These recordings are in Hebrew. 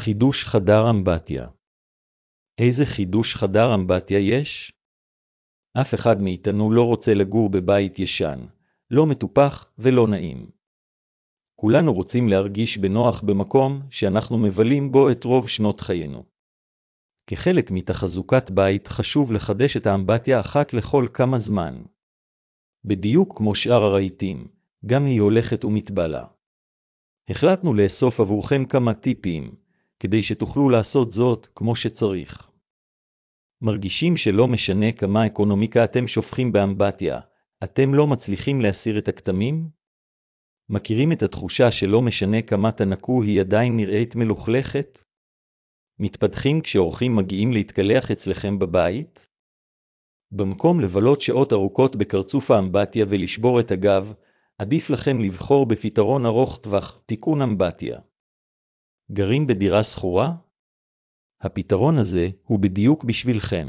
חידוש חדר אמבטיה. איזה חידוש חדר אמבטיה יש? אף אחד מאיתנו לא רוצה לגור בבית ישן, לא מטופח ולא נעים. כולנו רוצים להרגיש בנוח במקום שאנחנו מבלים בו את רוב שנות חיינו. כחלק מתחזוקת בית חשוב לחדש את האמבטיה אחת לכל כמה זמן. בדיוק כמו שאר הרהיטים, גם היא הולכת ומתבלה. החלטנו לאסוף עבורכם כמה טיפים, כדי שתוכלו לעשות זאת כמו שצריך. מרגישים שלא משנה כמה אקונומיקה אתם שופכים באמבטיה, אתם לא מצליחים להסיר את הכתמים? מכירים את התחושה שלא משנה כמה תנקו היא עדיין נראית מלוכלכת? מתפתחים כשאורחים מגיעים להתקלח אצלכם בבית? במקום לבלות שעות ארוכות בקרצוף האמבטיה ולשבור את הגב, עדיף לכם לבחור בפתרון ארוך טווח, תיקון אמבטיה. גרים בדירה שכורה? הפתרון הזה הוא בדיוק בשבילכם.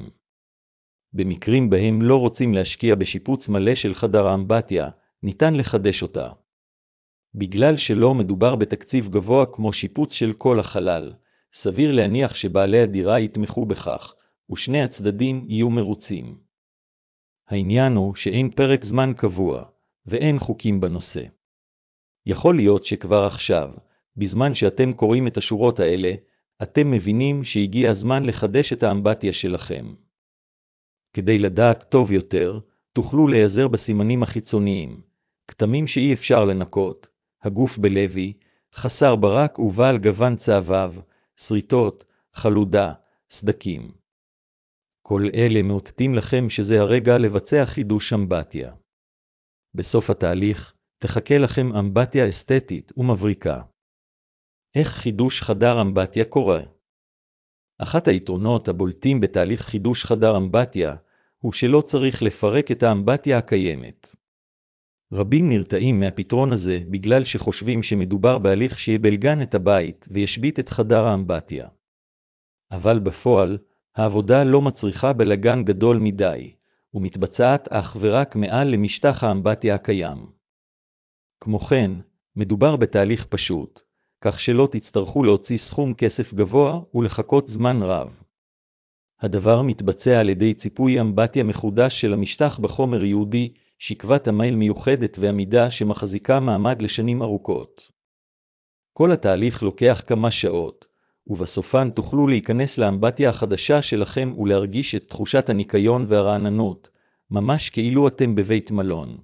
במקרים בהם לא רוצים להשקיע בשיפוץ מלא של חדר האמבטיה, ניתן לחדש אותה. בגלל שלא מדובר בתקציב גבוה כמו שיפוץ של כל החלל, סביר להניח שבעלי הדירה יתמכו בכך, ושני הצדדים יהיו מרוצים. העניין הוא שאין פרק זמן קבוע, ואין חוקים בנושא. יכול להיות שכבר עכשיו, בזמן שאתם קוראים את השורות האלה, אתם מבינים שהגיע הזמן לחדש את האמבטיה שלכם. כדי לדעת טוב יותר, תוכלו להיעזר בסימנים החיצוניים, כתמים שאי אפשר לנקות, הגוף בלוי, חסר ברק ובעל גוון צהבהב, שריטות, חלודה, סדקים. כל אלה מאותתים לכם שזה הרגע לבצע חידוש אמבטיה. בסוף התהליך, תחכה לכם אמבטיה אסתטית ומבריקה. איך חידוש חדר אמבטיה קורה? אחת היתרונות הבולטים בתהליך חידוש חדר אמבטיה, הוא שלא צריך לפרק את האמבטיה הקיימת. רבים נרתעים מהפתרון הזה בגלל שחושבים שמדובר בהליך שיבלגן את הבית וישבית את חדר האמבטיה. אבל בפועל, העבודה לא מצריכה בלגן גדול מדי, ומתבצעת אך ורק מעל למשטח האמבטיה הקיים. כמו כן, מדובר בתהליך פשוט, כך שלא תצטרכו להוציא סכום כסף גבוה ולחכות זמן רב. הדבר מתבצע על ידי ציפוי אמבטיה מחודש של המשטח בחומר ייעודי, שכבת המים מיוחדת ועמידה שמחזיקה מעמד לשנים ארוכות. כל התהליך לוקח כמה שעות, ובסופן תוכלו להיכנס לאמבטיה החדשה שלכם ולהרגיש את תחושת הניקיון והרעננות, ממש כאילו אתם בבית מלון.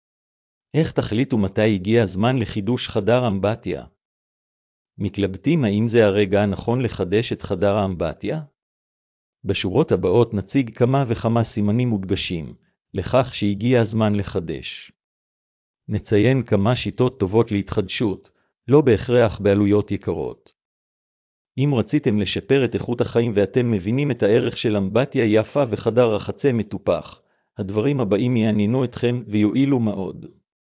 איך תחליטו מתי הגיע הזמן לחידוש חדר אמבטיה? מתלבטים האם זה הרגע הנכון לחדש את חדר האמבטיה? בשורות הבאות נציג כמה וכמה סימנים מודגשים, לכך שהגיע הזמן לחדש. נציין כמה שיטות טובות להתחדשות, לא בהכרח בעלויות יקרות. אם רציתם לשפר את איכות החיים ואתם מבינים את הערך של אמבטיה יפה וחדר רחצה מטופח, הדברים הבאים יעניינו אתכם ויועילו מאוד.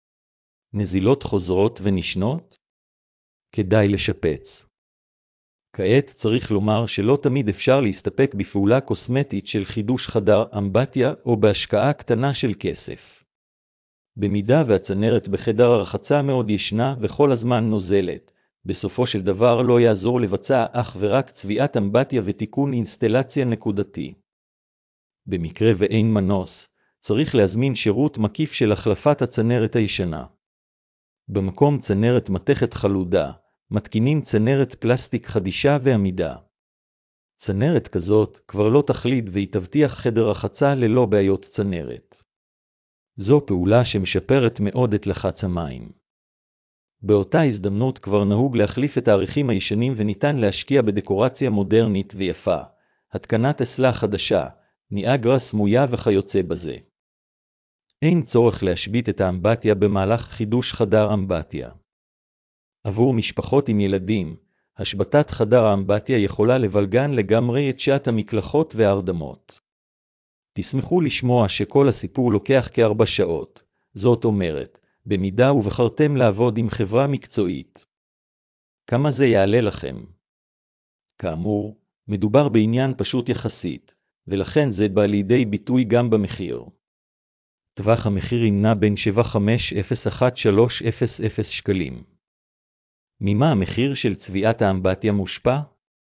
נזילות חוזרות ונשנות? כדאי לשפץ. כעת צריך לומר שלא תמיד אפשר להסתפק בפעולה קוסמטית של חידוש חדר אמבטיה או בהשקעה קטנה של כסף. במידה והצנרת בחדר הרחצה מאוד ישנה וכל הזמן נוזלת, בסופו של דבר לא יעזור לבצע אך ורק צביעת אמבטיה ותיקון אינסטלציה נקודתי. במקרה ואין מנוס, צריך להזמין שירות מקיף של החלפת הצנרת הישנה. במקום צנרת מתכת חלודה, מתקינים צנרת פלסטיק חדישה ועמידה. צנרת כזאת כבר לא תחליד והיא תבטיח חדר רחצה ללא בעיות צנרת. זו פעולה שמשפרת מאוד את לחץ המים. באותה הזדמנות כבר נהוג להחליף את העריכים הישנים וניתן להשקיע בדקורציה מודרנית ויפה, התקנת אסלה חדשה, ניאגרה סמויה וכיוצא בזה. אין צורך להשבית את האמבטיה במהלך חידוש חדר אמבטיה. עבור משפחות עם ילדים, השבתת חדר האמבטיה יכולה לבלגן לגמרי את שעת המקלחות וההרדמות. תשמחו לשמוע שכל הסיפור לוקח כ4 שעות, זאת אומרת, במידה ובחרתם לעבוד עם חברה מקצועית. כמה זה יעלה לכם? כאמור, מדובר בעניין פשוט יחסית, ולכן זה בא לידי ביטוי גם במחיר. טווח המחיר נע בין 75,013,000 שקלים. ממה המחיר של צביעת האמבטיה מושפע?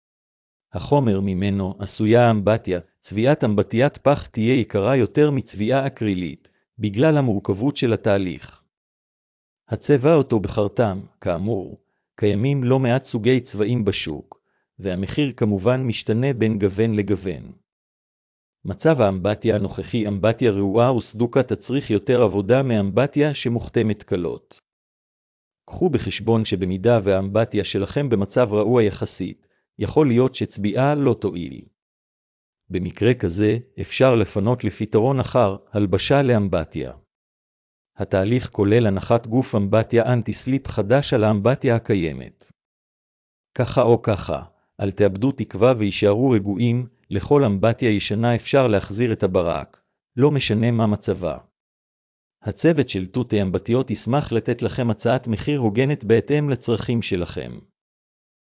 החומר ממנו עשויה אמבטיה. צביעת אמבטיית פח תהיה יקרה יותר מצביעה אקרילית, בגלל המורכבות של התהליך. הצבע אותו בחרתם, כאמור, קיימים לא מעט סוגי צבעים בשוק, והמחיר כמובן משתנה בין גוון לגוון. מצב האמבטיה הנוכחי, אמבטיה רעועה וסדוקה תצריך יותר עבודה מאמבטיה שמוכתמת קלות. קחו בחשבון שבמידה והאמבטיה שלכם במצב רעוע יחסית, יכול להיות שצביעה לא תועיל. במקרה כזה, אפשר לפנות לפתרון אחר, הלבשה לאמבטיה. התהליך כולל הנחת גוף אמבטיה אנטי-סליפ חדש על האמבטיה הקיימת. ככה או ככה, אל תאבדו תקווה וישארו רגועים, לכל אמבטיה ישנה אפשר להחזיר את הברק, לא משנה מה מצבה. הצוות של תותי אמבטיות ישמח לתת לכם הצעת מחיר הוגנת בהתאם לצרכים שלכם.